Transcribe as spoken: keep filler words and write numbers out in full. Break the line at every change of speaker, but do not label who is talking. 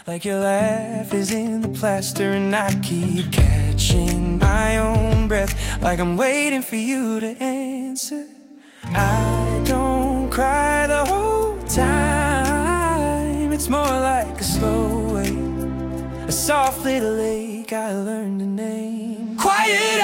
like your laugh is in the plaster. And I keep catching my own breath, like I'm waiting for you to answer. I don't cry the whole time, it's more like a slow wave, a soft little ache I learned to name. Quiet